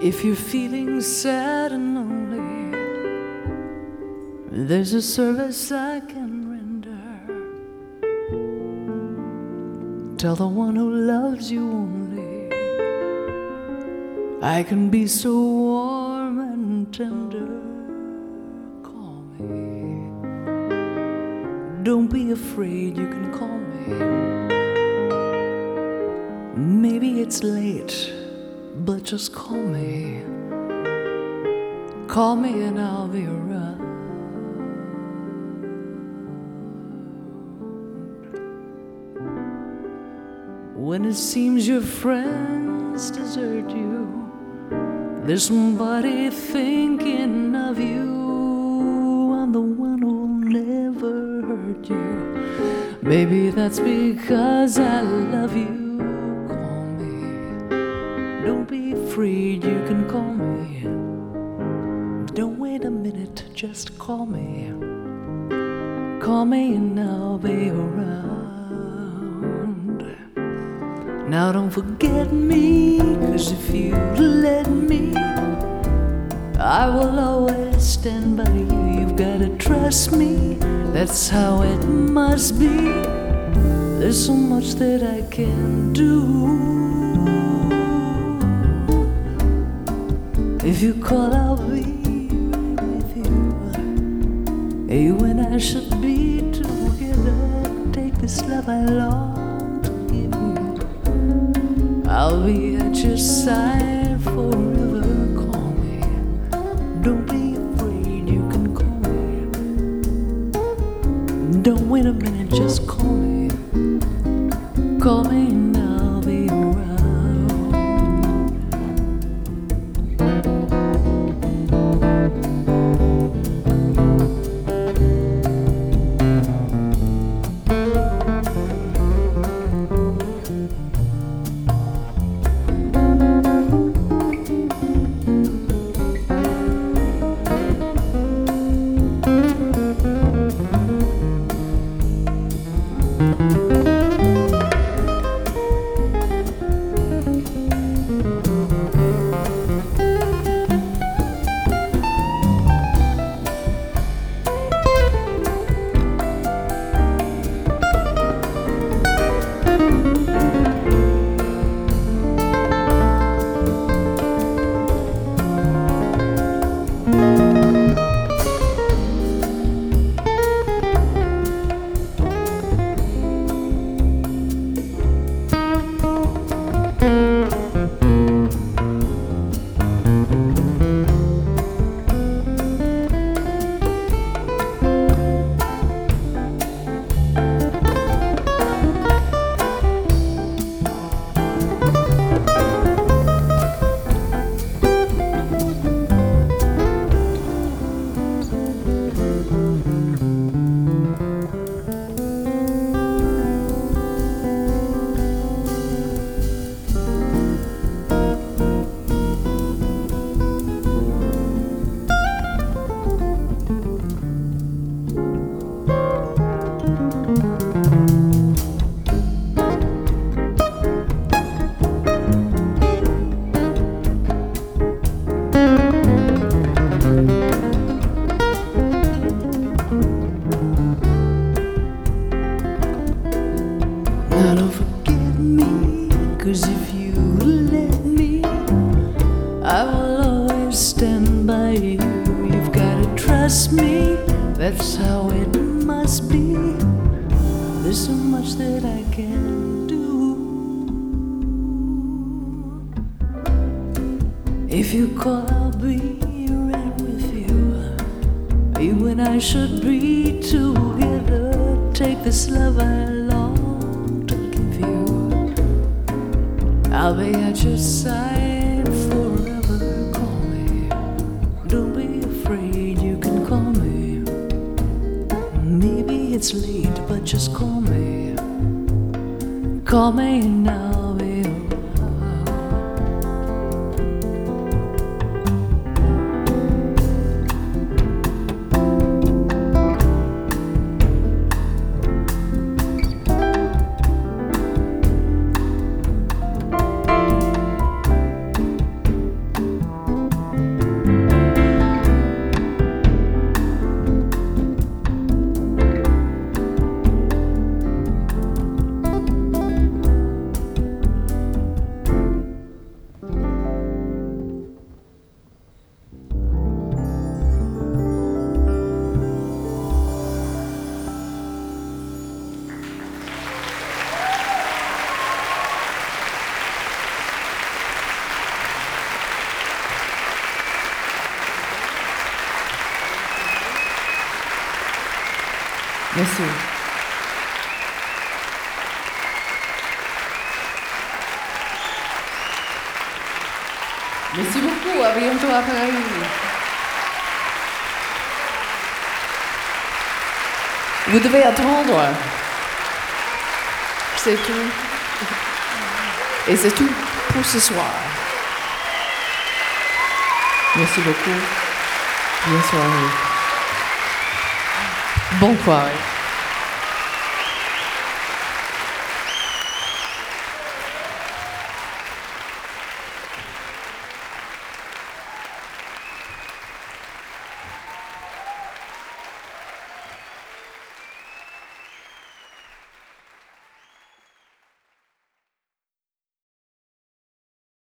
If you're feeling sad and lonely, there's a service I can render. Tell the one who loves you only, I can be so warm and tender. Call me. Don't be afraid, you can call me. Maybe it's late, but just call me. Call me and I'll be around. When it seems your friends desert you, there's somebody thinking of you. I'm the one who'll never hurt you. Maybe that's because I love you. Don't be afraid, you can call me. Don't wait a minute, just call me. Call me and I'll be around. Now don't forget me, 'cause if you let me, I will always stand by you. You've gotta trust me, that's how it must be. There's so much that I can do. If you call, I'll be with you. When I should be together, take this love I long to give you. I'll be at your side forever. Call me. Don't be afraid, you can call me. Don't wait a minute, just call me. Call me and I'll be around. Now don't forget me, 'cause if you let me, I will always stand by you. You've gotta trust me, that's how it must be. There's so much that I can do. If you call, I'll be right with you. When I should be together, take this love I long to give you. I'll be at your side forever. Call me. Don't be afraid, you can call me. Maybe it's late, but just call me. Call me and I'll be around. Merci. Merci beaucoup. À bientôt à Paris. Vous devez attendre. C'est tout. Et c'est tout pour ce soir. Merci beaucoup. Bonne soirée. Bonne soirée.